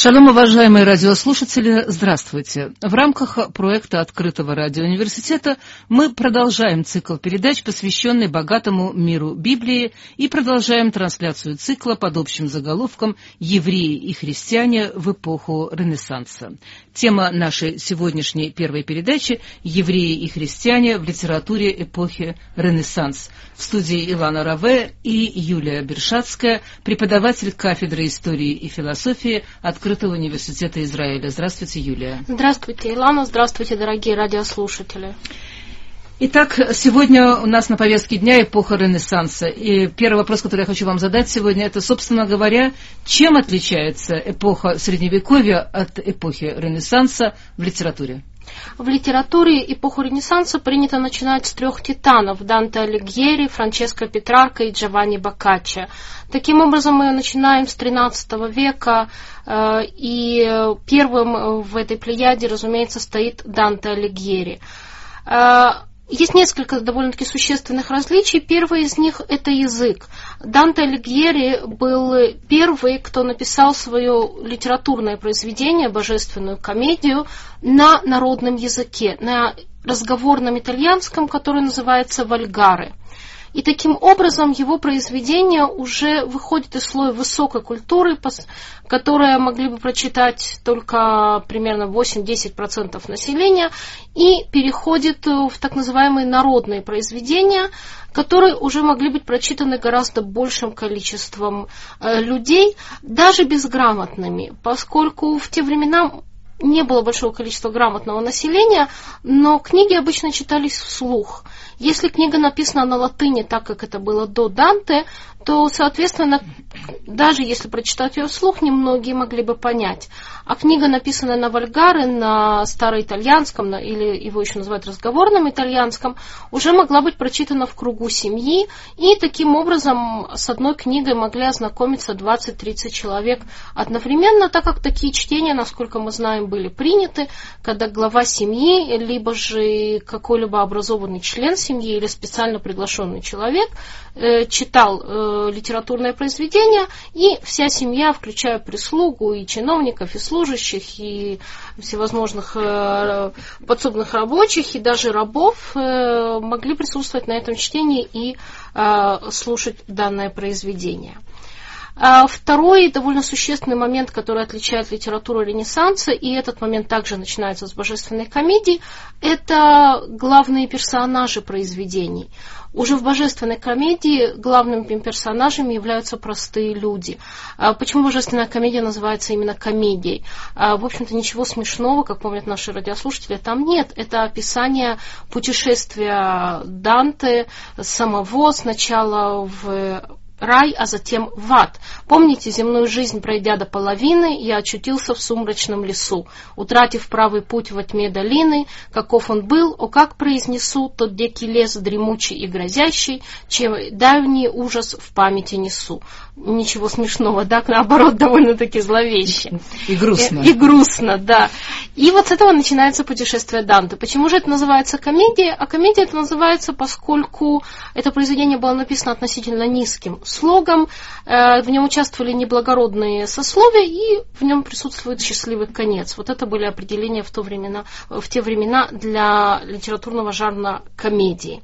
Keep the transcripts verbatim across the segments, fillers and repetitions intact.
Шалом, уважаемые радиослушатели, здравствуйте. В рамках проекта Открытого радиоуниверситета мы продолжаем цикл передач, посвященный богатому миру Библии, и продолжаем трансляцию цикла под общим заголовком «Евреи и христиане в эпоху Ренессанса». Тема нашей сегодняшней первой передачи «Евреи и христиане в литературе эпохи Ренессанс». В студии Илана Раве и Юлия Бершацкая, преподаватель кафедры истории и философии Открытого университета Израиля. Здравствуйте, Юлия. Здравствуйте, Илана. Здравствуйте, дорогие радиослушатели. Итак, сегодня у нас на повестке дня эпоха Ренессанса. И первый вопрос, который я хочу вам задать сегодня, это, собственно говоря, чем отличается эпоха Средневековья от эпохи Ренессанса в литературе? В литературе эпоху Ренессанса принято начинать с трех титанов – Данте Алигьери, Франческо Петрарка и Джованни Боккаччо. Таким образом, мы начинаем с тринадцатого века, и первым в этой плеяде, разумеется, стоит Данте Алигьери. Есть несколько довольно-таки существенных различий. Первое из них – это язык. Данте Алигьери был первый, кто написал свое литературное произведение, божественную комедию, на народном языке, на разговорном итальянском, который называется «Вольгаре». И таким образом его произведение уже выходит из слоя высокой культуры, которое могли бы прочитать только примерно восемь-десять процентов населения, и переходит в так называемые народные произведения, которые уже могли быть прочитаны гораздо большим количеством людей, даже безграмотными, поскольку в те времена не было большого количества грамотного населения, но книги обычно читались вслух. Если книга написана на латыни, так как это было до Данте, то, соответственно, даже если прочитать ее вслух, немногие могли бы понять. А книга, написанная на вольгаре, на староитальянском, на, или его еще называют разговорном итальянском, уже могла быть прочитана в кругу семьи, и таким образом с одной книгой могли ознакомиться двадцать-тридцать человек одновременно, так как такие чтения, насколько мы знаем, были приняты, когда глава семьи, либо же какой-либо образованный член семьи или специально приглашенный человек э, читал э, литературное произведение, и вся семья, включая прислугу и чиновников, и служащих, и всевозможных э, подсобных рабочих, и даже рабов, э, могли присутствовать на этом чтении и э, слушать данное произведение. Второй довольно существенный момент, который отличает литературу Ренессанса, и этот момент также начинается с божественной комедии, это главные персонажи произведений. Уже в божественной комедии главными персонажами являются простые люди. Почему божественная комедия называется именно комедией? В общем-то, ничего смешного, как помнят наши радиослушатели, там нет. Это описание путешествия Данте самого сначала в рай, а затем в ад. Помните, земную жизнь пройдя до половины, я очутился в сумрачном лесу, утратив правый путь во тьме долины, каков он был, о как произнесу тот дикий лес дремучий и грозящий, чем давний ужас в памяти несу. Ничего смешного, да, наоборот, довольно-таки зловеще. И грустно. И, и грустно, да. И вот с этого начинается путешествие Данте. Почему же это называется комедия? А комедия это называется, поскольку это произведение было написано относительно низким слогом, в нем участвовали неблагородные сословия, и в нем присутствует счастливый конец. Вот это были определения в, то времена, в те времена для литературного жанра комедии.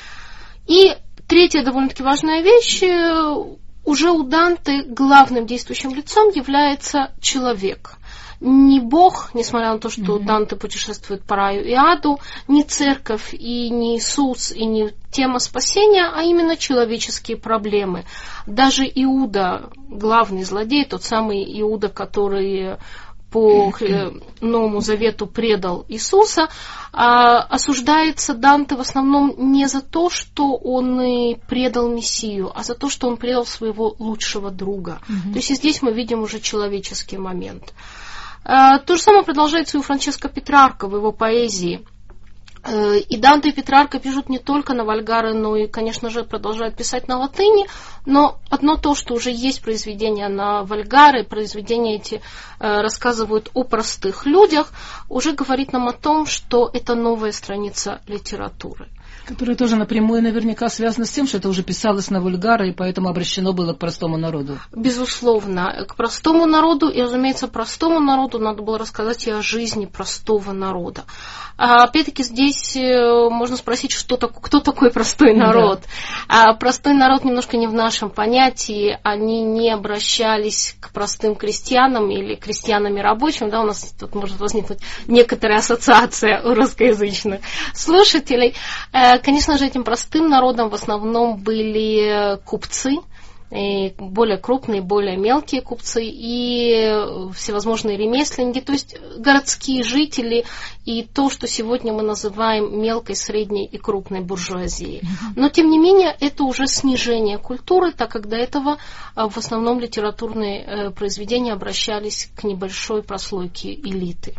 И третья довольно-таки важная вещь. Уже у Данте главным действующим лицом является человек. Не Бог, несмотря на то, что mm-hmm. Данте путешествует по раю и аду, не церковь, и не Иисус, и не тема спасения, а именно человеческие проблемы. Даже Иуда, главный злодей, тот самый Иуда, который по Новому Завету предал Иисуса, осуждается Данте в основном не за то, что он и предал Мессию, а за то, что он предал своего лучшего друга. Mm-hmm. То есть и здесь мы видим уже человеческий момент. То же самое продолжается и у Франческо Петрарка в его поэзии. И Данте и Петрарка пишут не только на вольгаре, но и, конечно же, продолжают писать на латыни, но одно то, что уже есть произведения на вольгаре, произведения эти рассказывают о простых людях, уже говорит нам о том, что это новая страница литературы. Которое тоже напрямую наверняка связано с тем, что это уже писалось на вульгаре, и поэтому обращено было к простому народу. Безусловно, к простому народу, и, разумеется, простому народу надо было рассказать и о жизни простого народа. А, опять-таки, здесь можно спросить, что такое, кто такой простой народ. Да. А, простой народ немножко не в нашем понятии, они не обращались к простым крестьянам или крестьянам и рабочим, да, у нас тут может возникнуть некоторая ассоциация у русскоязычных слушателей. Конечно же, этим простым народом в основном были купцы, и более крупные, более мелкие купцы и всевозможные ремесленники, то есть городские жители и то, что сегодня мы называем мелкой, средней и крупной буржуазией. Но, тем не менее, это уже снижение культуры, так как до этого в основном литературные произведения обращались к небольшой прослойке элиты.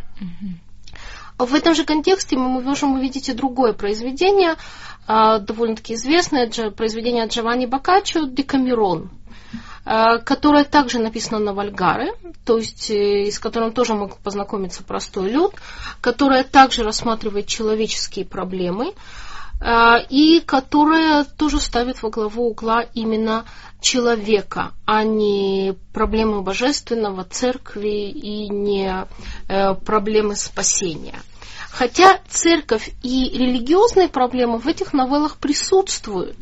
В этом же контексте мы можем увидеть и другое произведение, довольно-таки известное, произведение Джованни Боккаччо «Декамерон», которое также написано на вульгаре, то есть с которым тоже мог познакомиться простой люд, которое также рассматривает человеческие проблемы и которое тоже ставит во главу угла именно человека, а не проблемы божественного, церкви и не проблемы спасения. Хотя церковь и религиозные проблемы в этих новеллах присутствуют.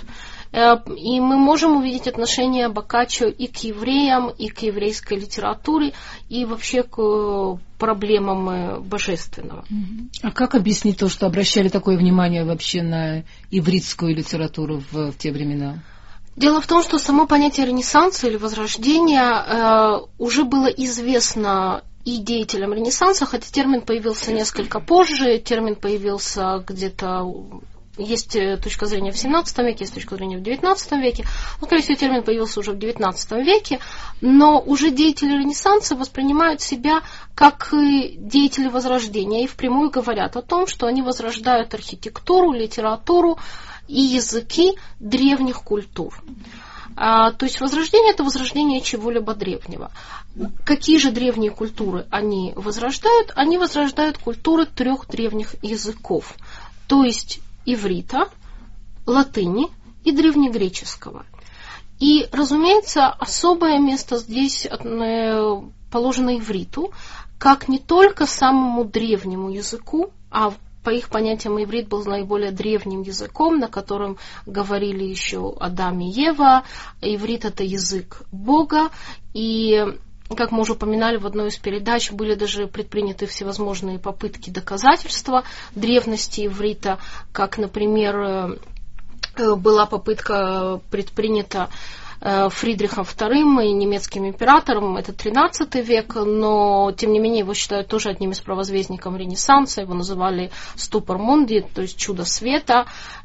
И мы можем увидеть отношение Боккаччо и к евреям, и к еврейской литературе, и вообще к проблемам божественного. А как объяснить то, что обращали такое внимание вообще на ивритскую литературу в, в те времена? Дело в том, что само понятие Ренессанса или Возрождения э, уже было известно и деятелям Ренессанса, хотя термин появился несколько позже, термин появился где-то, есть точка зрения в семнадцатом веке, есть точка зрения в девятнадцатом веке, но, скорее всего, термин появился уже в девятнадцатом веке, но уже деятели Ренессанса воспринимают себя как деятели Возрождения и впрямую говорят о том, что они возрождают архитектуру, литературу и языки древних культур. А, то есть возрождение – это возрождение чего-либо древнего. Какие же древние культуры они возрождают? Они возрождают культуры трех древних языков, то есть иврита, латыни и древнегреческого. И, разумеется, особое место здесь положено ивриту, как не только самому древнему языку, а по их понятиям, иврит был наиболее древним языком, на котором говорили еще Адам и Ева. Иврит – это язык Бога. И, как мы уже упоминали в одной из передач, были даже предприняты всевозможные попытки доказательства древности иврита, как, например, была попытка предпринята Фридрихом вторым и немецким императором, это тринадцатый век, но, тем не менее, его считают тоже одним из провозвестников Ренессанса, его называли «Ступор Мунди», то есть «Чудо света».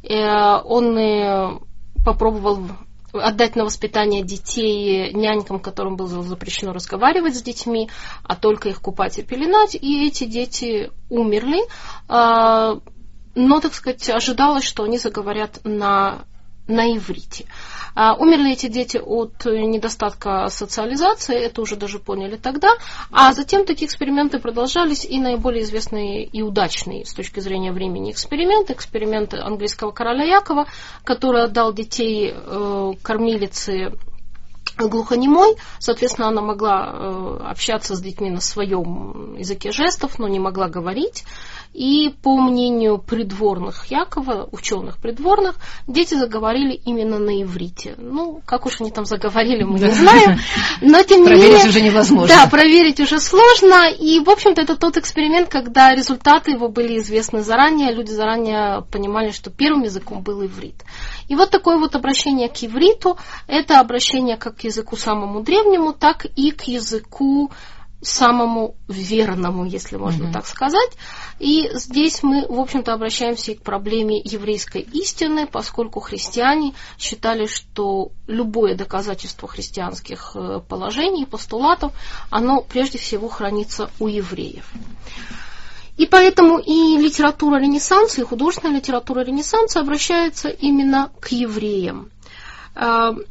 Он попробовал отдать на воспитание детей нянькам, которым было запрещено разговаривать с детьми, а только их купать и пеленать, и эти дети умерли, но, так сказать, ожидалось, что они заговорят на, на иврите. А, умерли эти дети от недостатка социализации, это уже даже поняли тогда, а затем такие эксперименты продолжались, и наиболее известные и удачные с точки зрения времени эксперименты, эксперименты английского короля Якова, который отдал детей э, кормилице глухонемой, соответственно, она могла э, общаться с детьми на своем языке жестов, но не могла говорить. И по мнению придворных Якова, ученых придворных, дети заговорили именно на иврите. Ну, как уж они там заговорили, мы не знаем. Но тем не менее... Проверить уже невозможно. Да, проверить уже сложно. И, в общем-то, это тот эксперимент, когда результаты его были известны заранее, люди заранее понимали, что первым языком был иврит. И вот такое вот обращение к ивриту, это обращение как к языку самому древнему, так и к языку самому верному, если можно mm-hmm. так сказать. И здесь мы, в общем-то, обращаемся и к проблеме еврейской истины, поскольку христиане считали, что любое доказательство христианских положений, постулатов, оно прежде всего хранится у евреев. И поэтому и литература Ренессанса, и художественная литература Ренессанса обращается именно к евреям.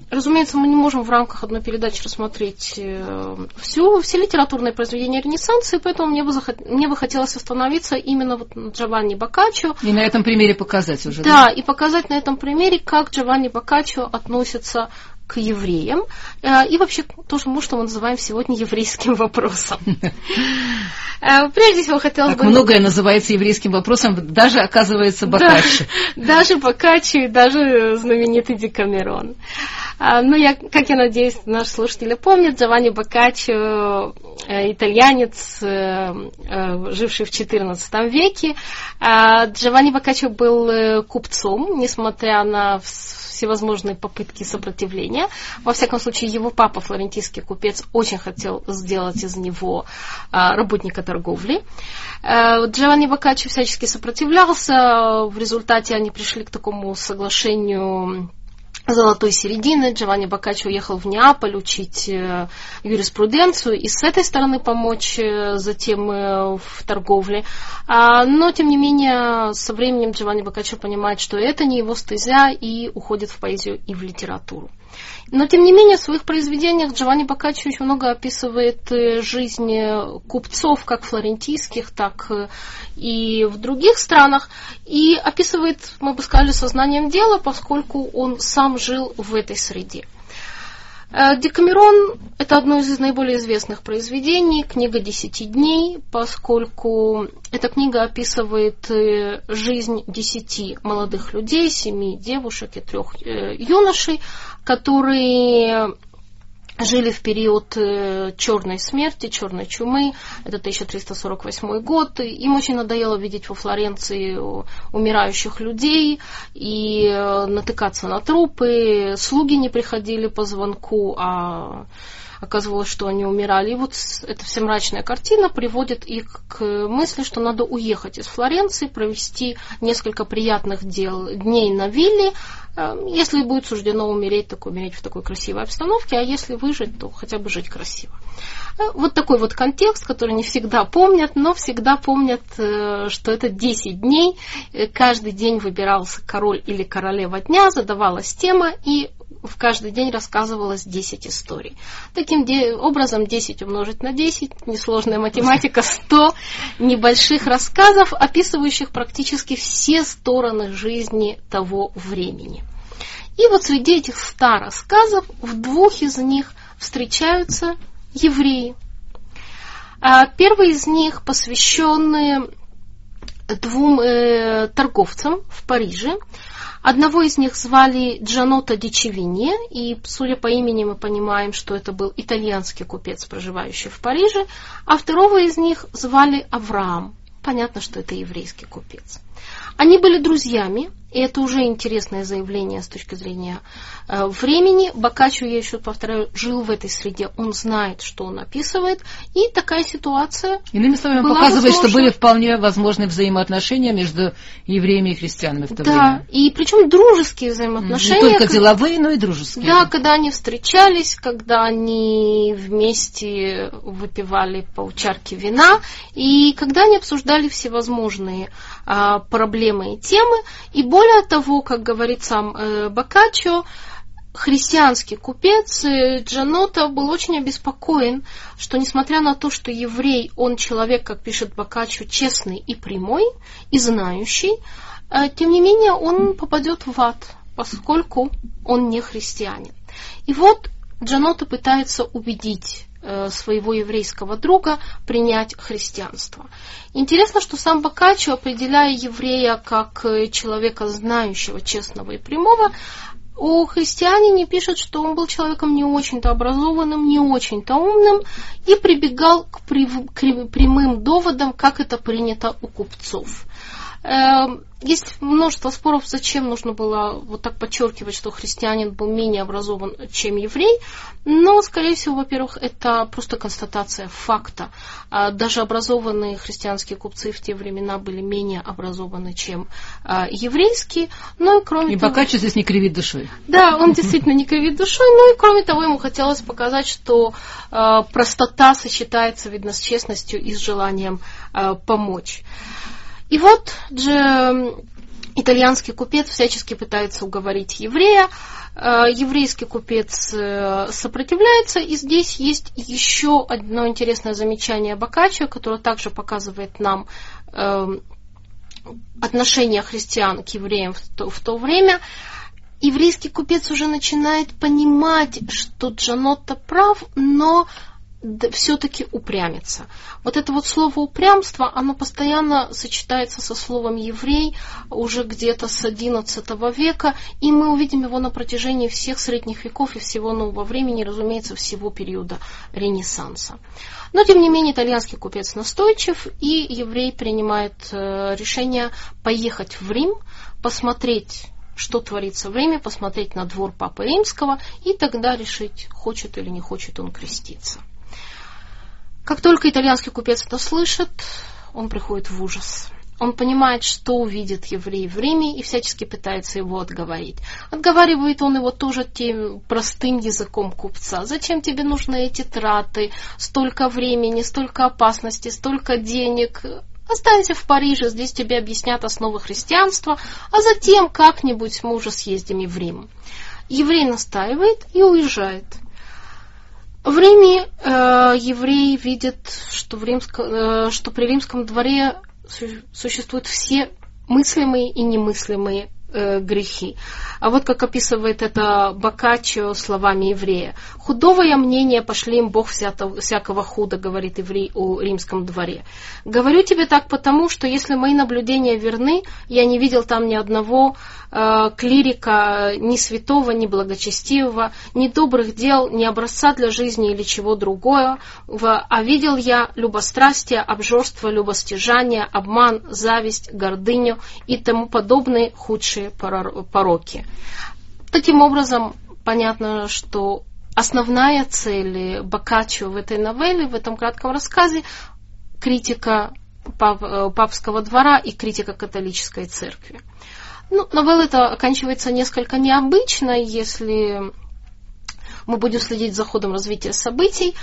разумеется, мы не можем в рамках одной передачи рассмотреть всю, все литературные произведения Ренессанса, и поэтому мне бы, захот... мне бы хотелось остановиться именно вот на Джованни Боккаччо. И на этом примере показать уже. Да, да, и показать на этом примере, как Джованни Боккаччо относится к евреям, и вообще то, что мы называем сегодня еврейским вопросом. Прежде всего, хотелось так бы... многое называется еврейским вопросом, даже, оказывается, Боккаччо. Да, даже Боккаччо и даже знаменитый Декамерон. Ну, я, как я надеюсь, наши слушатели помнят, Джованни Боккаччо, итальянец, живший в четырнадцатом веке. Джованни Боккаччо был купцом, несмотря на всевозможные попытки сопротивления. Во всяком случае, его папа, флорентийский купец, очень хотел сделать из него работника торговли. Джованни Боккаччо всячески сопротивлялся. В результате они пришли к такому соглашению золотой середины. Джованни Боккаччо уехал в Неаполь учить юриспруденцию и с этой стороны помочь затем в торговле. Но, тем не менее, со временем Джованни Боккаччо понимает, что это не его стезя, и уходит в поэзию и в литературу. Но, тем не менее, в своих произведениях Джованни Боккаччо очень много описывает жизнь купцов, как флорентийских, так и в других странах, и описывает, мы бы сказали, сознанием дела, поскольку он сам жил в этой среде. Декамерон – это одно из наиболее известных произведений, книга «Десяти дней», поскольку эта книга описывает жизнь десяти молодых людей, семи девушек и трех юношей, которые жили в период черной смерти, черной чумы, это тысяча триста сорок восьмой год. Им очень надоело видеть во Флоренции умирающих людей и натыкаться на трупы. Слуги не приходили по звонку, а оказывалось, что они умирали. И вот эта вся мрачная картина приводит их к мысли, что надо уехать из Флоренции, провести несколько приятных дел, дней на вилле. Если будет суждено умереть, так умереть в такой красивой обстановке, а если выжить, то хотя бы жить красиво. Вот такой вот контекст, который не всегда помнят, но всегда помнят, что это десять дней. Каждый день выбирался король или королева дня, задавалась тема, и в каждый день рассказывалось десять историй. Таким де- образом, десять умножить на десять, несложная математика, сто небольших рассказов, описывающих практически все стороны жизни того времени. И вот среди этих ста рассказов в двух из них встречаются евреи. Первый из них посвящен двум э, торговцам в Париже. Одного из них звали Джанотто ди Чевинье, и, судя по имени, мы понимаем, что это был итальянский купец, проживающий в Париже, а второго из них звали Авраам. Понятно, что это еврейский купец. Они были друзьями, и это уже интересное заявление с точки зрения э, времени. Боккаччо, я еще повторяю, жил в этой среде, он знает, что он описывает, и такая ситуация. Иными словами, он показывает, возможна. Что были вполне возможны взаимоотношения между евреями и христианами в то да, время. Да, и причем дружеские взаимоотношения. Не только как... деловые, но и дружеские. Да, когда они встречались, когда они вместе выпивали по чарке вина, и когда они обсуждали всевозможные а, проблемы и темы, и более Более того, как говорит сам э, Боккаччо, христианский купец э, Джанотто был очень обеспокоен, что несмотря на то, что еврей, он человек, как пишет Боккаччо, честный и прямой, и знающий, э, тем не менее он попадет в ад, поскольку он не христианин. И вот Джанотто пытается убедить своего еврейского друга принять христианство. Интересно, что сам Боккаччо, определяя еврея как человека знающего, честного и прямого, о христианине пишет, что он был человеком не очень-то образованным, не очень-то умным и прибегал к прямым доводам, как это принято у купцов. Есть множество споров, зачем нужно было вот так подчеркивать, что христианин был менее образован, чем еврей, но, скорее всего, во-первых, это просто констатация факта. Даже образованные христианские купцы в те времена были менее образованы, чем еврейские, но и кроме и того... И Боккаччо здесь не кривит душой. Да, он действительно не кривит душой, но и кроме того, ему хотелось показать, что простота сочетается, видно, с честностью и с желанием помочь. И вот же итальянский купец всячески пытается уговорить еврея, Еврейский купец сопротивляется, и здесь есть еще одно интересное замечание Боккаччо, которое также показывает нам отношение христиан к евреям в то, в то время. Еврейский купец уже начинает понимать, что Джанотто прав, но все-таки упрямится. Вот это вот слово упрямство, оно постоянно сочетается со словом еврей уже где-то с одиннадцатого века, и мы увидим его на протяжении всех средних веков и всего нового времени, разумеется, всего периода Ренессанса. Но, тем не менее, итальянский купец настойчив, и еврей принимает решение поехать в Рим, посмотреть, что творится в Риме, посмотреть на двор Папы Римского, и тогда решить, хочет или не хочет он креститься. Как только итальянский купец это слышит, он приходит в ужас. Он понимает, что увидит еврей в Риме, и всячески пытается его отговорить. Отговаривает он его тоже тем простым языком купца. Зачем тебе нужны эти траты, столько времени, столько опасности, столько денег? Останься в Париже, здесь тебе объяснят основы христианства, а затем как-нибудь мы уже съездим и в Рим. Еврей настаивает и уезжает. В Риме э, еврей видит, что, в римско, э, что при римском дворе су- существуют все мыслимые и немыслимые э, грехи. А вот как описывает это Боккаччо словами еврея. «Худого мнения пошли им Бог всякого, всякого худа», говорит еврей о римском дворе. «Говорю тебе так потому, что если мои наблюдения верны, я не видел там ни одного э, клирика, ни святого, ни благочестивого, ни добрых дел, ни образца для жизни или чего другого, а видел я любострастие, обжорство, любостяжание, обман, зависть, гордыню и тому подобные худшие пороки». Таким образом, понятно, что основная цель Боккаччо в этой новелле, в этом кратком рассказе, критика пап, папского двора и критика католической церкви. Ну, новелла эта оканчивается несколько необычно, если мы будем следить за ходом развития событий.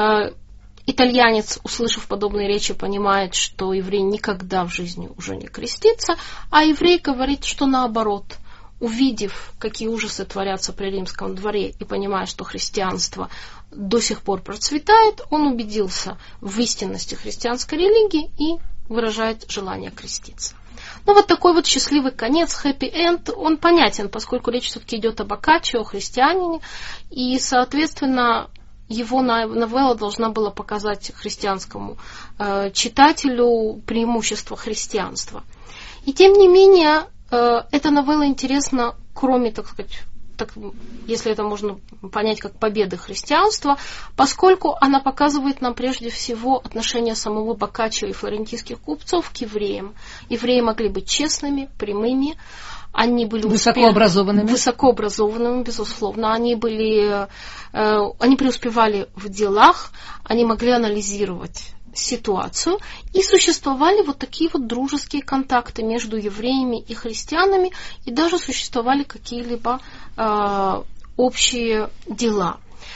Итальянец, услышав подобные речи, понимает, что еврей никогда в жизни уже не крестится, а еврей говорит, что наоборот. Увидев, какие ужасы творятся при римском дворе и понимая, что христианство до сих пор процветает, он убедился в истинности христианской религии и выражает желание креститься. Ну вот такой вот счастливый конец, хэппи-энд, он понятен, поскольку речь все-таки идет о Боккаччо, о христианине, и, соответственно, его новелла должна была показать христианскому э, читателю преимущество христианства. И тем не менее, эта новелла интересна, кроме, так сказать, так, если это можно понять как победы христианства, поскольку она показывает нам прежде всего отношение самого Боккаччо и флорентийских купцов к евреям. Евреи могли быть честными, прямыми, они были высокообразованными. Успе... высокообразованными, безусловно. Они были, э, они преуспевали в делах, они могли анализировать ситуацию, и существовали вот такие вот дружеские контакты между евреями и христианами, и даже существовали какие-либо э, общие дела.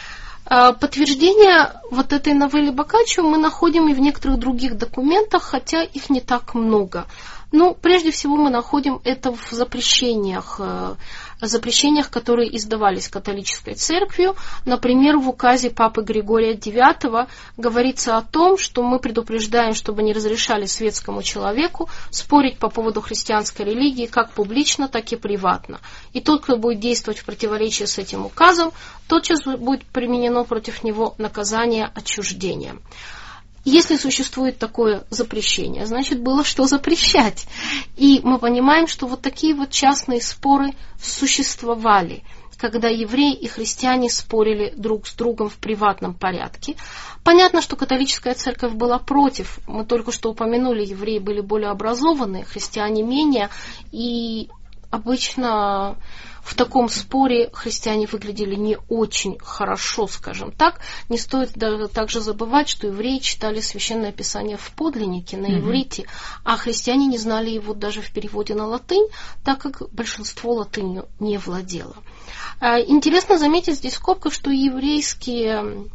Э, подтверждение вот этой новеллы Боккаччо мы находим и в некоторых других документах, хотя их не так много. Ну, прежде всего мы находим это в запрещениях, э, запрещениях, которые издавались католической церковью. Например, в указе Папы Григория девятого говорится о том, что мы предупреждаем, чтобы не разрешали светскому человеку спорить по поводу христианской религии как публично, так и приватно. И тот, кто будет действовать в противоречии с этим указом, тотчас будет применено против него наказание отчуждения. Если существует такое запрещение, значит, было что запрещать. И мы понимаем, что вот такие вот частные споры существовали, когда евреи и христиане спорили друг с другом в приватном порядке. Понятно, что католическая церковь была против. Мы только что упомянули, евреи были более образованные, христиане менее. И обычно в таком споре христиане выглядели не очень хорошо, скажем так. Не стоит также забывать, что евреи читали Священное Писание в подлиннике, на иврите, а христиане не знали его даже в переводе на латынь, так как большинство латынью не владело. Интересно заметить здесь в скобках, что еврейские,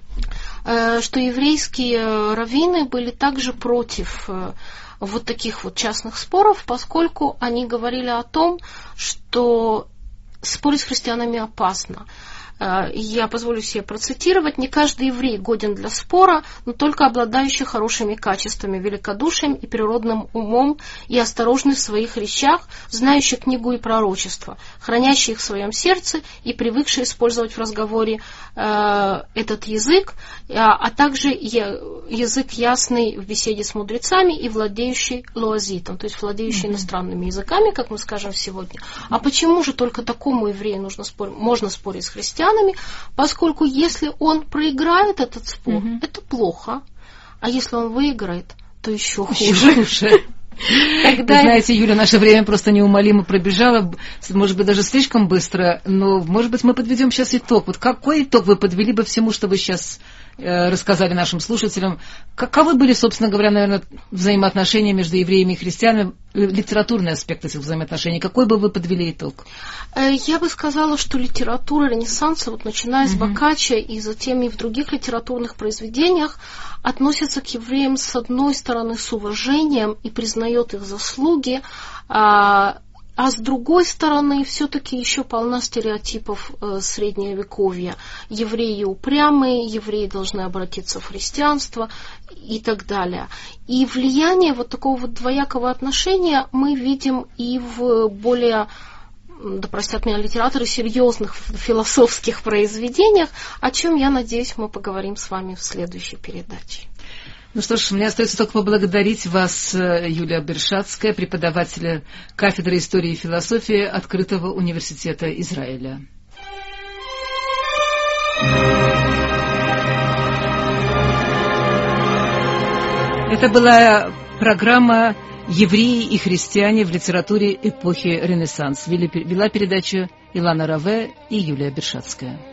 что еврейские раввины были также против вот таких вот частных споров, поскольку они говорили о том, что спорить с христианами опасно. Я позволю себе процитировать: «Не каждый еврей годен для спора, но только обладающий хорошими качествами, великодушием и природным умом и осторожный в своих речах, знающий книгу и пророчество, хранящий их в своем сердце и привыкший использовать в разговоре э, этот язык, а, а также язык ясный в беседе с мудрецами и владеющий лоазитом», то есть владеющий mm-hmm. иностранными языками, как мы скажем сегодня. А почему же только такому еврею нужно спор... можно спорить с христианами? Поскольку если он проиграет этот спор, угу. это плохо, а если он выиграет, то еще хуже. хуже. Тогда... Вы знаете, Юля, наше время просто неумолимо пробежало, может быть, даже слишком быстро, но, может быть, мы подведем сейчас итог. Вот какой итог вы подвели бы всему, что вы сейчас э, рассказали нашим слушателям? Каковы были, собственно говоря, наверное, взаимоотношения между евреями и христианами, литературный аспект этих взаимоотношений? Какой бы вы подвели итог? Я бы сказала, что литература Ренессанса, вот начиная с Боккаччо и затем и в других литературных произведениях, относится к евреям с одной стороны с уважением и признает их заслуги, а, а с другой стороны все-таки еще полна стереотипов э, средневековья. Евреи упрямые, евреи должны обратиться в христианство и так далее. И влияние вот такого вот двоякого отношения мы видим и в более, да простят меня литераторы, серьезных философских произведениях, о чем, я надеюсь, мы поговорим с вами в следующей передаче. Ну что ж, мне остается только поблагодарить вас, Юлия Бершатская, преподаватель кафедры истории и философии Открытого университета Израиля. Это была программа «Евреи и христиане в литературе эпохи Ренессанс». Вела передачу Илана Раве и Юлия Бершатская.